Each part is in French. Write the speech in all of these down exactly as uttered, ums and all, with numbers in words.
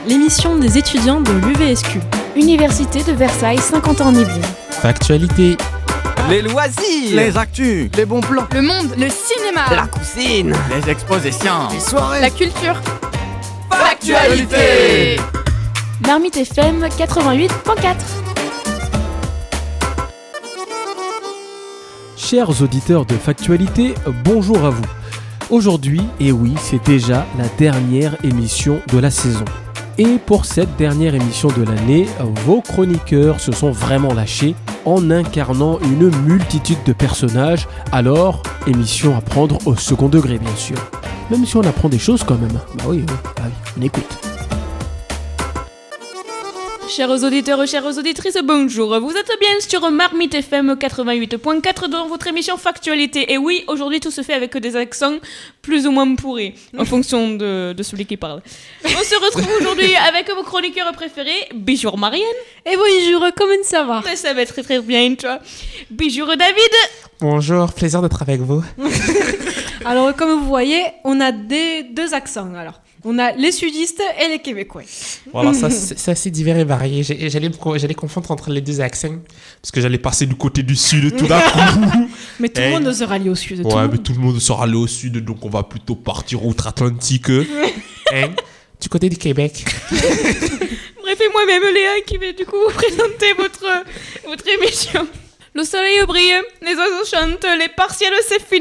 l'émission des étudiants de l'U V S Q. Université de Versailles, cinquante ans en Yvelines. Factualité. Les loisirs. Les actus. Les bons plans. Le monde. Le cinéma. La cuisine. Les expositions. Les soirées. La culture. Factualité. Marmite F M quatre-vingt-huit virgule quatre. Chers auditeurs de Factualité, bonjour à vous. Aujourd'hui, et oui, c'est déjà la dernière émission de la saison. Et pour cette dernière émission de l'année, vos chroniqueurs se sont vraiment lâchés en incarnant une multitude de personnages. Alors, émission à prendre au second degré, bien sûr. Même si on apprend des choses quand même. Bah oui, oui, bah oui, on écoute. Chers auditeurs, chères auditrices, bonjour. Vous êtes bien sur Marmite F M quatre-vingt-huit virgule quatre dans votre émission Factualité. Et oui, aujourd'hui, tout se fait avec des accents plus ou moins pourris, en fonction de, de celui qui parle. On se retrouve aujourd'hui avec vos chroniqueurs préférés. Bonjour Marianne. Et bonjour, comment ça va? Ça va très très bien, toi. Bonjour David. Bonjour, plaisir d'être avec vous. Alors, comme vous voyez, on a des, deux accents, alors. On a les sudistes et les québécois. Voilà, ça c'est assez divers et varié. J'ai, j'allais, j'allais confondre entre les deux accents parce que j'allais passer du côté du sud tout d'un coup. Mais tout le monde sera rallier au sud. Ouais, tout mais tout le monde sera allé au sud, donc on va plutôt partir outre-Atlantique. Hein, du côté du Québec. Bref, et moi-même Léa qui vais du coup vous présenter votre, votre émission. Le soleil brille, les oiseaux chantent, les partiels c'est fini.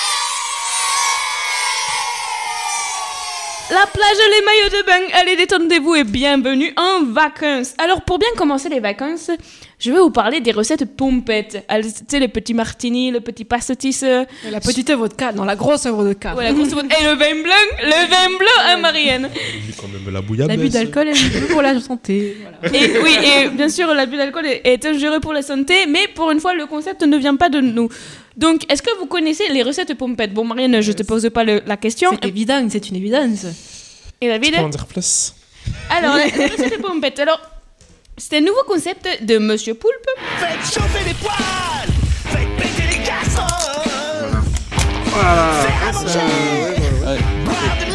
La plage, les maillots de bain, allez détendez-vous et bienvenue en vacances. Alors pour bien commencer les vacances, je vais vous parler des recettes pompettes. Tu sais, les petits martinis, le petit pastis. La petite vodka, non, la grosse vodka. Ouais, la grosse vodka. Et le vin blanc, le vin blanc, hein Marianne. Et quand même la bouillabaisse. L'abus d'alcool est dangereux pour la santé. Voilà. Et oui, et bien sûr, l'abus d'alcool est, est dangereux pour la santé, mais pour une fois, le concept ne vient pas de nous. Donc, est-ce que vous connaissez les recettes pompettes? Bon, Marianne, je te pose pas le, la question. C'est évident, c'est une évidence. Et David? Tu peux en dire plus? Alors, les recettes pompettes. Alors, c'est un nouveau concept de Monsieur Poulpe. Faites chauffer les poêles, faites péter les casseroles. Voilà. Faire à manger, Ouais, ouais. boire de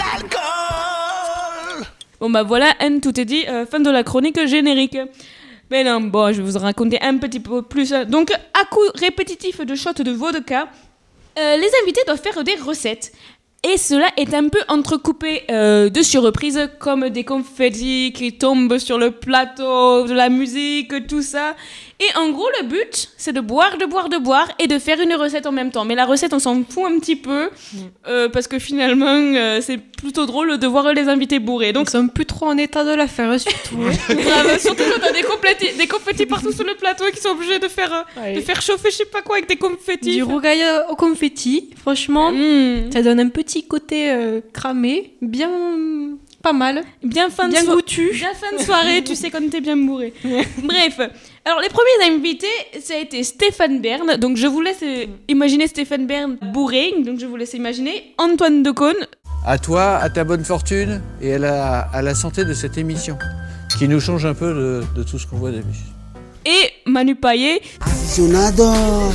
l'alcool. Bon, bah voilà, hein, tout est dit. Euh, fin de la chronique générique. Mais non, bon, je vais vous raconter un petit peu plus. Donc, à coup répétitif de shots de vodka, euh, les invités doivent faire des recettes. Et cela est un peu entrecoupé euh, de surprises, comme des confettis qui tombent sur le plateau, de la musique, tout ça. Et en gros, le but, c'est de boire, de boire, de boire et de faire une recette en même temps. Mais la recette, on s'en fout un petit peu, euh, parce que finalement, euh, c'est plutôt drôle de voir les invités bourrés. Donc, ils sont plus trop en état de la faire, surtout. Grave, surtout quand t'as des confettis, des confettis partout sur le plateau et qui sont obligés de faire, ouais. de faire chauffer je sais pas quoi avec des confettis. Du rougail au confetti, franchement, mmh. ça donne un petit côté euh, cramé, bien... pas mal. Bien fin de bien so- goûtu. Bien fin de soirée, tu sais quand t'es bien bourré. Bref, alors les premiers invités, ça a été Stéphane Bern. Donc je vous laisse euh, imaginer Stéphane Bern bourré. Donc je vous laisse imaginer Antoine Decaune. À toi, à ta bonne fortune et à la, à la santé de cette émission, qui nous change un peu de, de tout ce qu'on voit d'habitude. Et Manu Payet. Aficionado.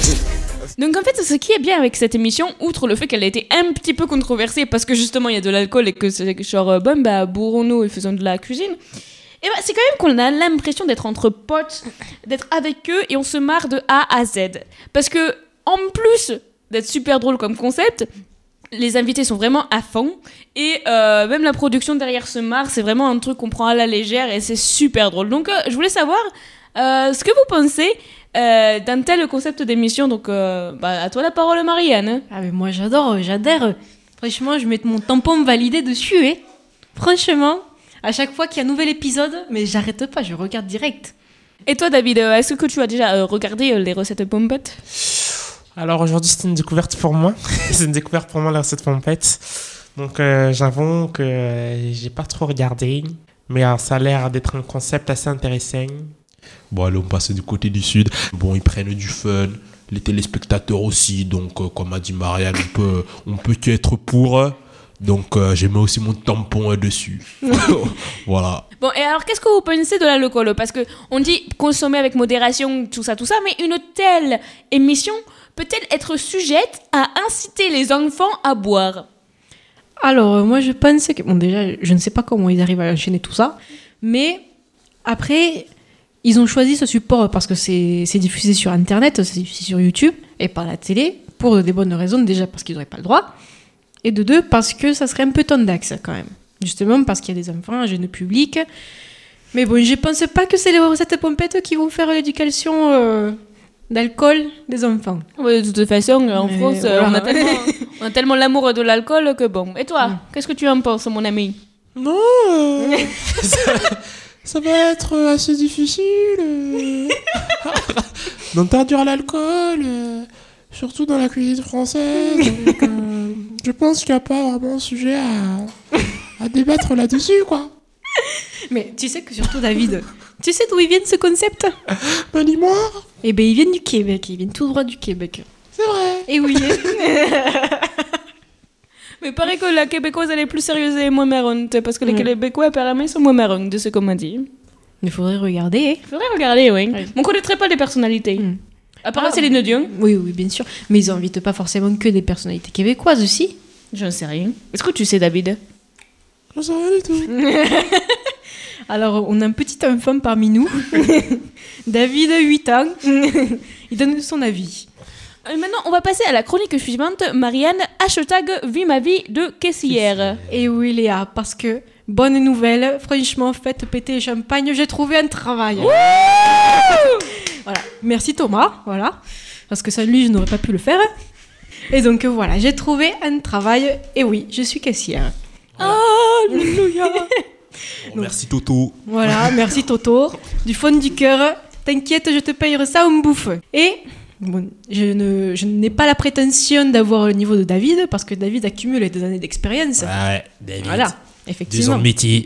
Donc en fait, ce qui est bien avec cette émission, outre le fait qu'elle a été un petit peu controversée parce que justement il y a de l'alcool et que c'est genre bon bah bourrons-nous et faisons de la cuisine, et bah c'est quand même qu'on a l'impression d'être entre potes, d'être avec eux et on se marre de A à Z. Parce que en plus d'être super drôle comme concept, les invités sont vraiment à fond et euh, même la production derrière se marre, c'est vraiment un truc qu'on prend à la légère et c'est super drôle. Donc euh, je voulais savoir euh, ce que vous pensez Euh, d'un tel concept d'émission. Donc euh, bah, à toi la parole Marianne. Ah mais moi j'adore, j'adhère. Franchement je mets mon tampon validé dessus hein. Franchement, à chaque fois qu'il y a un nouvel épisode, mais j'arrête pas, je regarde direct. Et toi David, est-ce que tu as déjà euh, regardé euh, les recettes pompettes? Alors aujourd'hui c'est une découverte pour moi. C'est une découverte pour moi la recette pompette. Donc euh, j'avoue que euh, j'ai pas trop regardé, mais euh, ça a l'air d'être un concept assez intéressant. Bon, allez, on passe du côté du sud. Bon, ils prennent du fun, les téléspectateurs aussi. Donc, euh, comme a dit Marianne, on peut, on peut qu'être pour. Donc, euh, j'ai mis aussi mon tampon euh, dessus. Voilà. Bon, et alors, qu'est-ce que vous pensez de l'alcool? Parce qu'on dit consommer avec modération, tout ça, tout ça. Mais une telle émission peut-elle être sujette à inciter les enfants à boire? Alors, moi, je pense que... Bon, déjà, je ne sais pas comment ils arrivent à enchaîner tout ça. Mais après, ils ont choisi ce support parce que c'est, c'est diffusé sur Internet, c'est diffusé sur YouTube et par la télé, pour des bonnes raisons. Déjà, parce qu'ils n'auraient pas le droit. Et de deux, parce que ça serait un peu tondax, quand même. Justement, parce qu'il y a des enfants, un jeune public. Mais bon, je ne pense pas que c'est les recettes pompettes qui vont faire l'éducation... Euh... d'alcool des enfants. Ouais, de toute façon, en Mais France, voilà. on, a tellement, on a tellement l'amour de l'alcool que bon. Et toi, Mm. qu'est-ce que tu en penses, mon ami? Non, euh, ça, ça va être assez difficile euh, d'interdire l'alcool, euh, surtout dans la cuisine française. Donc, euh, je pense qu'il n'y a pas vraiment sujet à, à débattre là-dessus, quoi. Mais tu sais que surtout, David, tu sais d'où ils viennent ce concept? Ben dis-moi. Eh bien, ils viennent du Québec, ils viennent tout droit du Québec. C'est vrai. Et oui. Mais il paraît que la québécoise, elle est plus sérieuse et moins marrante, parce que les Mm. Québécois, apparemment, ils sont moins marrants, de ce qu'on m'a dit. Il faudrait regarder. Il faudrait regarder, oui. Ouais. On ne connaîtrait pas les personnalités. Mm. À part Ah. Céline Dion. Oui, oui, bien sûr. Mais ils n'invitent pas forcément que des personnalités québécoises aussi. Je ne sais rien. Est-ce que tu sais, David? Je sais rien du tout. Alors, on a un petit enfant parmi nous. David, huit ans. Il donne son avis. Et maintenant, on va passer à la chronique suivante. Marianne, hashtag vie ma vie de caissière. Et oui, Léa, parce que, bonne nouvelle, franchement, faites péter le champagne, j'ai trouvé un travail. Voilà. Merci Thomas, voilà. Parce que sans lui, je n'aurais pas pu le faire. Et donc, voilà, j'ai trouvé un travail. Et oui, je suis caissière. Alléluia. Oh, merci Toto. Voilà, merci Toto. Du fond du cœur, t'inquiète, je te payerai ça en bouffe. Et bon, je, ne, je n'ai pas la prétention d'avoir le niveau de David, parce que David accumule des années d'expérience. Ouais, David. Voilà, Deux ans effectivement. de métier.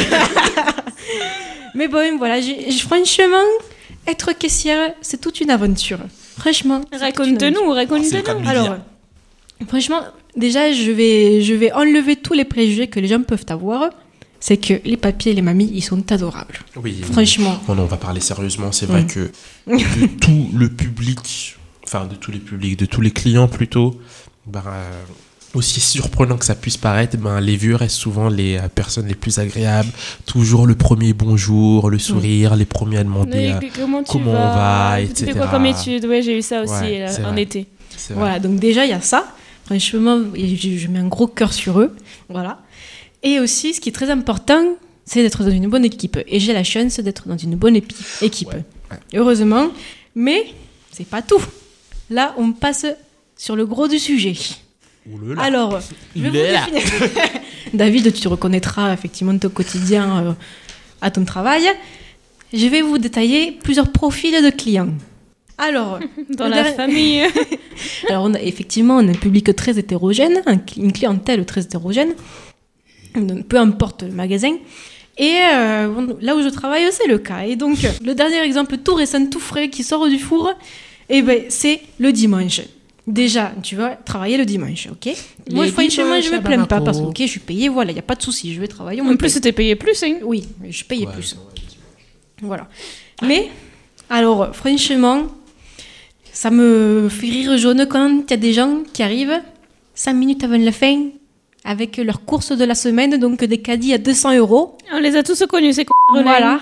Mais bon, voilà, j'ai, j'ai- franchement, être caissière, c'est toute une aventure. Franchement. c'est toute une Raconte-nous, Ah, c'est le cas de raconte-nous. lui Alors, dire. franchement, déjà, je vais, je vais enlever tous les préjugés que les gens peuvent avoir. C'est que les papiers et les mamies, ils sont adorables. Oui. Franchement. Non, non, on va parler sérieusement. C'est vrai Mm. que de tout le public, enfin de tous les publics, de tous les clients plutôt, ben, euh, aussi surprenant que ça puisse paraître, ben, les vieux restent souvent les euh, personnes les plus agréables. Toujours le premier bonjour, le sourire, les premiers à demander euh, Mais comment tu comment vas on va, Tu fais et quoi cetera. comme étude? Ouais, j'ai eu ça aussi Ouais, là, c'est en vrai. été. c'est vrai. Voilà, donc déjà, il y a ça. Franchement, je, je mets un gros cœur sur eux. Voilà. Et aussi, ce qui est très important, c'est d'être dans une bonne équipe. Et j'ai la chance d'être dans une bonne épi- équipe. Ouais, ouais. Heureusement. Mais c'est pas tout. Là, on passe sur le gros du sujet. Ouh là là. Alors, je vais Il vous est là. définir. David, tu reconnaîtras effectivement ton quotidien euh, à ton travail. Je vais vous détailler plusieurs profils de clients. Alors, Dans le la dernier- famille. Alors, on a, effectivement, on a un public très hétérogène, un cli- une clientèle très hétérogène, donc, peu importe le magasin. Et euh, on- là où je travaille, c'est le cas. Et donc, le dernier exemple tout récent, tout frais, qui sort du four, eh ben, c'est le dimanche. Déjà, tu vas travailler le dimanche, ok? Moi, Les franchement, je dimanches me à plains pas Bamako. parce que, ok, je suis payée, voilà, il n'y a pas de souci, je vais travailler. on En me plus, paye. c'était payé plus, hein. Oui, je payais Ouais, plus. ouais. Voilà. Mais, alors, franchement, ça me fait rire jaune quand il y a des gens qui arrivent cinq minutes avant la fin avec leurs courses de la semaine, donc des caddies à deux cents euros. On les a tous connus, ces c***. Voilà.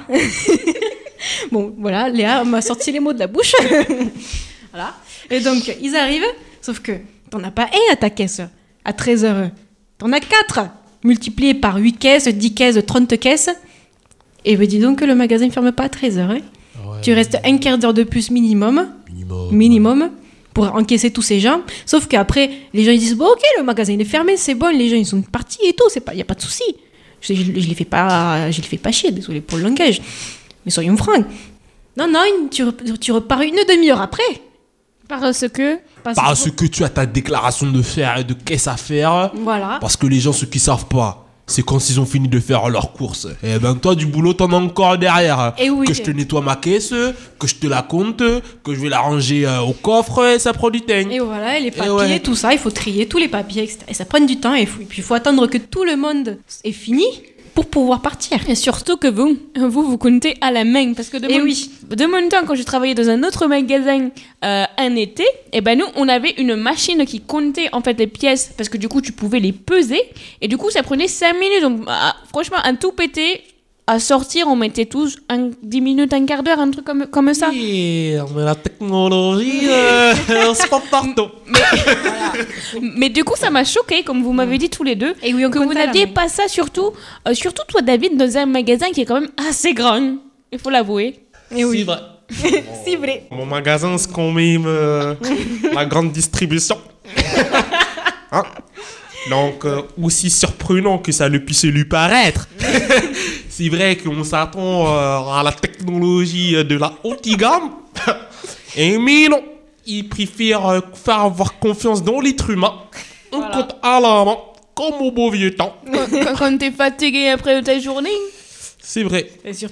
Bon, voilà, Léa m'a sorti les mots de la bouche. Voilà. Et donc, ils arrivent, sauf que t'en as pas un à ta caisse à treize heures. T'en as quatre, multiplié par huit caisses, dix caisses, trente caisses. Et ben dis donc que le magasin ne ferme pas à treize heures. Hein. Ouais, Tu restes un quart d'heure de plus minimum, minimum. minimum, pour encaisser tous ces gens. Sauf qu'après, les gens ils disent bon ok, le magasin il est fermé, c'est bon, les gens ils sont partis et tout, c'est pas, y a pas de souci. Je, je, je les fais pas, je les fais pas chier, désolé pour le langage, mais soyons francs. Non non, tu, re- tu repars une demi-heure après. Parce que. Parce, Parce que tu as ta déclaration de faire et de caisse à faire. Voilà. Parce que les gens, ceux qui savent pas, c'est quand ils ont fini de faire leurs courses. Et ben toi, du boulot, t'en as encore derrière. Et oui. Que je te nettoie ma caisse, que je te la compte, que je vais la ranger euh, au coffre, et ça prend du temps. Et voilà, et les papiers, ouais. tout ça, il faut trier tous les papiers, et cetera. Et ça prend du temps, et, faut- et puis il faut attendre que tout le monde ait fini pour pouvoir partir. Et surtout que vous, vous, vous comptez à la main. Parce que de, Eh mon, oui. de mon temps, quand je travaillais dans un autre magasin euh, un été, et ben nous, on avait une machine qui comptait en fait les pièces. Parce que du coup, tu pouvais les peser. Et du coup, ça prenait cinq minutes. Donc, ah, franchement, un tout pété. À sortir, on mettait tous un, dix minutes, un quart d'heure, un truc comme, comme ça. Oui, mais la technologie, euh, c'est pas partout. Mais, voilà. Mais du coup, ça m'a choqué, comme vous m'avez dit tous les deux, Et oui, on que vous comptait à la n'aviez main. pas ça, surtout, euh, surtout toi, David, dans un magasin qui est quand même assez grand. Il faut l'avouer. Et oui. C'est vrai. C'est vrai. Mon magasin, c'est quand même euh, la grande distribution. Hein? Donc, euh, aussi surprenant que ça ne puisse lui paraître, c'est vrai qu'on s'attend euh, à la technologie de la haute gamme. Et mais non, ils préfèrent euh, faire avoir confiance dans l'être humain. On Voilà. compte à la main, comme au beau vieux temps. Quand, quand- quand t'es fatigué après ta journée. C'est vrai. C'est sûr.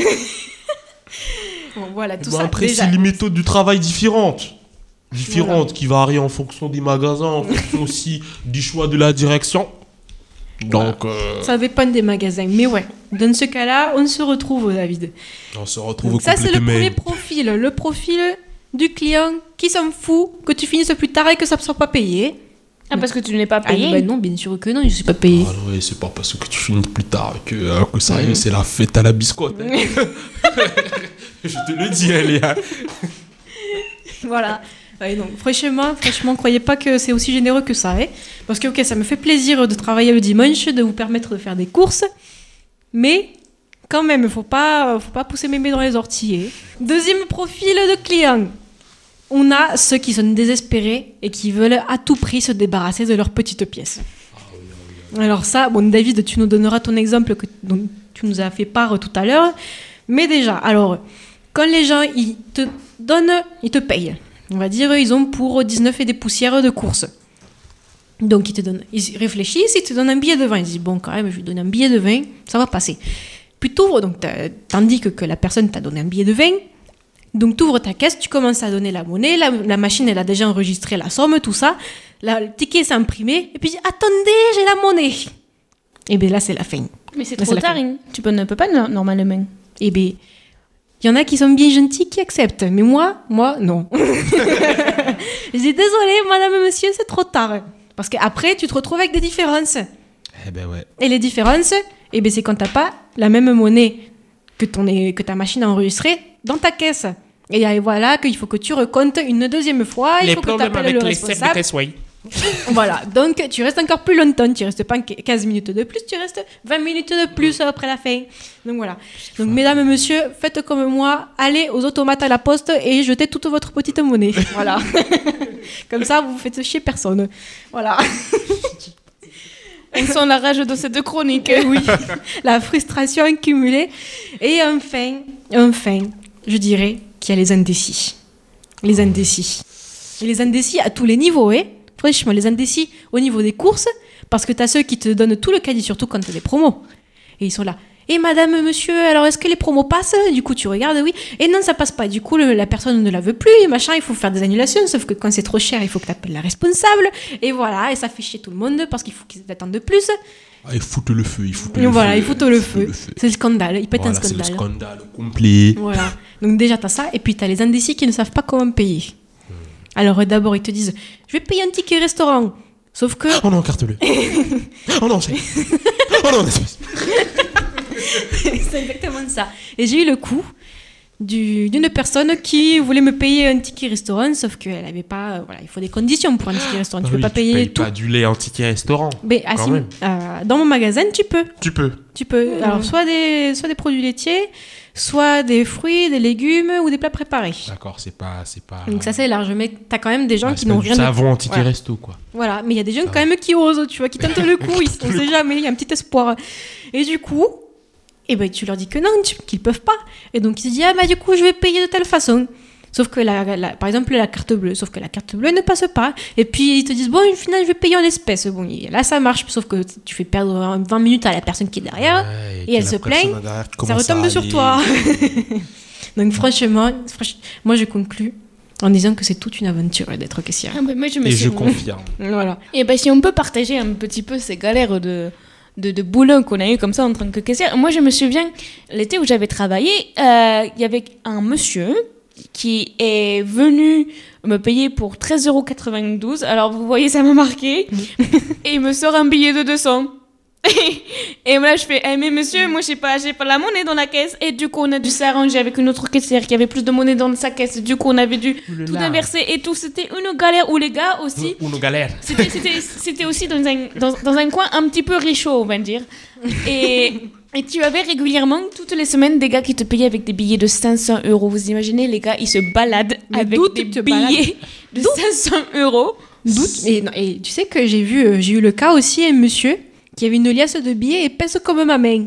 Bon, voilà, tout Bon, ça. après, déjà. c'est les méthodes du travail différentes. Différentes, qui varient en fonction des magasins, en fonction aussi du choix de la direction. Donc, euh, Ça dépend des magasins. Mais ouais, dans ce cas-là, on se retrouve, David. on se retrouve Donc ça, c'est le complètement. premier profil. Le profil du client qui s'en fout que tu finisses plus tard et que ça ne soit pas payé. Ah, parce que tu n'es pas Ah, payé. ben non, bien sûr que non, je ne suis pas payé. Ah ouais, c'est pas parce que tu finis plus tard que, euh, que ça y est, c'est la fête à la biscotte. hein. Je te le dis, hein, Léa. Voilà. Ouais, donc, franchement, franchement, croyez pas que c'est aussi généreux que ça. Hein, parce que, ok, ça me fait plaisir de travailler le dimanche, de vous permettre de faire des courses. Mais, quand même, il ne faut pas, faut pas pousser mémé dans les orties. Hein. Deuxième profil de client. On a ceux qui sont désespérés et qui veulent à tout prix se débarrasser de leurs petites pièces. Alors ça, bon, David, tu nous donneras ton exemple que, dont tu nous as fait part tout à l'heure. Mais déjà, alors, quand les gens, ils te donnent, ils te payent. On va dire, ils ont pour dix-neuf et des poussières de course. Donc, ils te donnent, ils réfléchissent, ils te donnent un billet de vin. Ils disent, bon, quand même, je lui donne un billet de vin, ça va passer. Puis tu ouvres, donc, tandis que, que la personne t'a donné un billet de vin. Donc, tu ouvres ta caisse, tu commences à donner la monnaie, la, la machine, elle a déjà enregistré la somme, tout ça. La, le ticket s'est imprimé, et puis, attendez, j'ai la monnaie. Et bien là, c'est la fin. Mais c'est Là, trop c'est la tard, fin. hein. Tu peux, ne peux pas no- normalement. Et bien, il y en a qui sont bien gentils, qui acceptent. Mais moi, moi, non. Je dis, désolé, madame, monsieur, c'est trop tard. Parce qu'après, tu te retrouves avec des différences. Eh ben ouais. Et les différences, eh ben, c'est quand tu n'as pas la même monnaie que, ton, que ta machine a enregistrée dans ta caisse. Et euh, voilà qu'il faut que tu recomptes une deuxième fois. Il Les faut que tu problèmes appelles avec le les chefs de responsable. caisse, oui. Voilà, donc tu restes encore plus longtemps, tu restes pas quinze minutes de plus, tu restes vingt minutes de plus après la fin. Donc voilà. Donc mesdames et messieurs, faites comme moi, allez aux automates à la poste et jetez toute votre petite monnaie. Voilà. Comme ça, vous faites chier personne. Voilà. On sent la rage de cette chronique. Oui, la frustration accumulée. Et enfin, enfin, je dirais qu'il y a les indécis. Les indécis. Et les indécis à tous les niveaux, hein. Franchement, les indécis au niveau des courses, parce que tu as ceux qui te donnent tout le caddie, surtout quand tu as des promos. Et ils sont là. Et madame, monsieur, alors est-ce que les promos passent? Du coup, tu regardes, oui. Et non, ça passe pas. Du coup, le- la personne ne la veut plus, et machin, il faut faire des annulations. Sauf que quand c'est trop cher, il faut que tu appelles la responsable. Et voilà, et ça fait chier tout le monde parce qu'il faut qu'ils attendent de plus. Ah, ils foutent le feu, ils foutent Et le voilà, feu. ils foutent le feu. C'est le scandale, ils pètent Voilà, un c'est le scandale. scandale complet. Voilà. Donc déjà, t'as ça, et puis t'as les indécis qui ne savent pas comment payer. Alors euh, d'abord, ils te disent, je vais payer un ticket restaurant. Sauf que... Oh non, carte-le. Oh non, c'est... Oh non, espèce. C'est exactement ça. Et j'ai eu le coup du- d'une personne qui voulait me payer un ticket restaurant, sauf qu'elle avait pas... euh, voilà, il faut des conditions pour un ticket restaurant. Tu Ah peux oui, pas payer payes tout. pas du lait en ticket restaurant. Mais ah, quand si, même. euh, dans mon magasin, tu peux. Tu peux. Tu peux. Alors, soit des, soit des produits laitiers, soit des fruits, des légumes ou des plats préparés. D'accord, c'est pas... C'est pas... Donc ça, c'est large. Mais t'as quand même des gens Ouais, qui c'est pas n'ont du rien... savon en ticket Ouais. resto, quoi. Voilà, mais il y a des gens Ça quand même qui osent, tu vois, qui tentent le coup, ils, on sait jamais, il y a un petit espoir. Et du coup, eh ben, tu leur dis que non, tu- qu'ils peuvent pas. Et donc ils se disent, ah bah du coup, je vais payer de telle façon. Sauf que, la, la- par exemple, la carte bleue, sauf que la carte bleue ne passe pas. Et puis ils te disent, bon, au final, je vais payer en espèces. Bon, et là, ça marche, sauf que tu fais perdre vingt minutes à la personne qui est derrière, Ouais, et elle que se la personne plaint, derrière qui ça commence retombe à sur aller. toi. Donc franchement, franch- moi je conclus en disant que c'est toute une aventure d'être caissière. Ah, bah, moi, je me Et suis... je confirme. Voilà. Et ben si on peut partager un petit peu ces galères de, de, de boulot qu'on a eu comme ça en tant que caissière. Moi, je me souviens, l'été où j'avavais travaillé, il y avait un monsieur qui est venu me payer pour treize euros quatre-vingt-douze. Alors, vous voyez, ça m'a marqué. Et il me sort un billet de deux cents. Et là, je fais, eh, mais monsieur, moi, j'ai pas, j'ai pas la monnaie dans la caisse. Et du coup, on a dû s'arranger avec une autre caissière qui avait plus de monnaie dans sa caisse. Du coup, on avait dû Oulala. tout inverser et tout. C'était une galère où les gars aussi. Ou nos galères. C'était, c'était, c'était aussi dans un, dans, dans un coin un petit peu richaud, on va dire. Et, et tu avais régulièrement, toutes les semaines, des gars qui te payaient avec des billets de cinq cents euros. Vous imaginez, les gars, ils se baladent Mais avec d'où des tu te billets de cinq cents euros. Doute. Et, non, et tu sais que j'ai vu, euh, j'ai eu le cas aussi, un monsieur qui avait une liasse de billets épaisse comme ma main.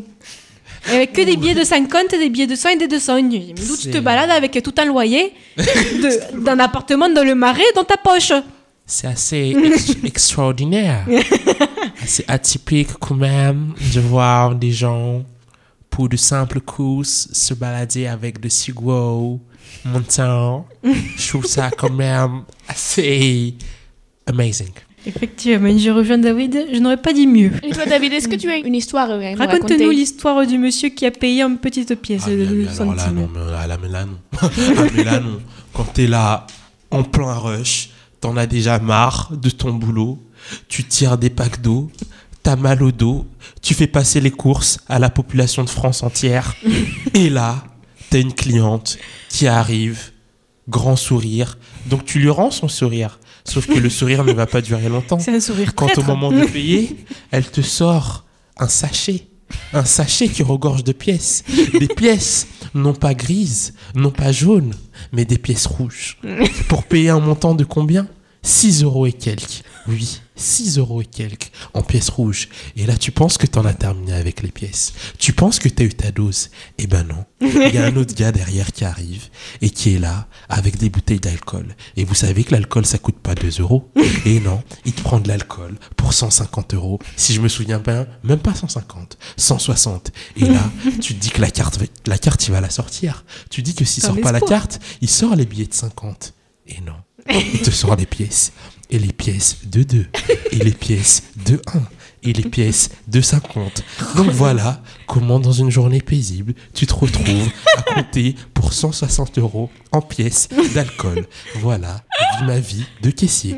Et avec que des billets de cinquante, des billets de cent et des deux cents. Mais d'où tu te C'est- balades avec tout un loyer de- d'un appartement dans le Marais dans ta poche. C'est assez ex- extraordinaire. Assez atypique quand même de voir des gens pour de simples courses se balader avec de si gros montants. Je trouve ça quand même assez amazing. Effectivement, je rejoins David, je n'aurais pas dit mieux. Et toi, David, est-ce que tu as une histoire à me Raconte-nous raconter? l'histoire du monsieur qui a payé une petite pièce Ah, de mais, mais alors là, centime. non, mais là, là, mais là, non. Ah, mais là, non. Quand t'es là, en plein rush, t'en as déjà marre de ton boulot, tu tires des packs d'eau, t'as mal au dos, tu fais passer les courses à la population de France entière, et là, t'as une cliente qui arrive, grand sourire, donc tu lui rends son sourire. Sauf que le sourire ne va pas durer longtemps. C'est un sourire Quand traître. au moment de payer, elle te sort un sachet. Un sachet qui regorge de pièces. Des pièces non pas grises, non pas jaunes, mais des pièces rouges. Pour payer un montant de combien ? six euros et quelques. Oui, six euros et quelques en pièces rouges. Et là, tu penses que t'en as terminé avec les pièces. Tu penses que t'as eu ta dose. Eh ben non. Il y a un autre gars derrière qui arrive et qui est là avec des bouteilles d'alcool. Et vous savez que l'alcool, ça coûte pas deux euros. Et non, il te prend de l'alcool pour cent cinquante euros. Si je me souviens bien, même pas cent cinquante, cent soixante. Et là, tu te dis que la carte, va- la carte, il va la sortir. Tu dis que s'il Dans sort pas la l'espoir. carte, il sort les billets de cinquante. Et non. Il te sort les pièces. Et les pièces de deux. Et les pièces de un. Et les pièces de cinquante. Donc voilà comment dans une journée paisible, tu te retrouves à compter pour cent soixante euros en pièces d'alcool. Voilà ma vie de caissier.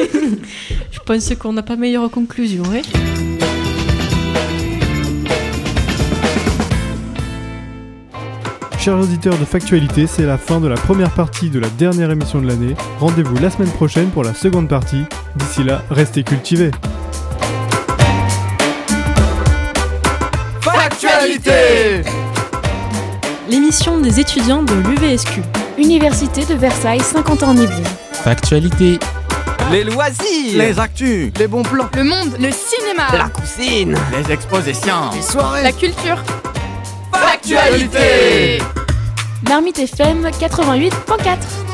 Je pense qu'on n'a pas meilleure conclusion. Hein. Chers auditeurs de Factualité, c'est la fin de la première partie de la dernière émission de l'année. Rendez-vous la semaine prochaine pour la seconde partie. D'ici là, restez cultivés. Factualité! L'émission des étudiants de l'U V S Q. Université de Versailles, cinquante ans en Yvelines. Factualité. Les loisirs! Les actus, les bons plans, Le monde, le cinéma, La cuisine! les expositions, Les soirées! la culture. Factualité! Marmite F M quatre-vingt-huit point quatre.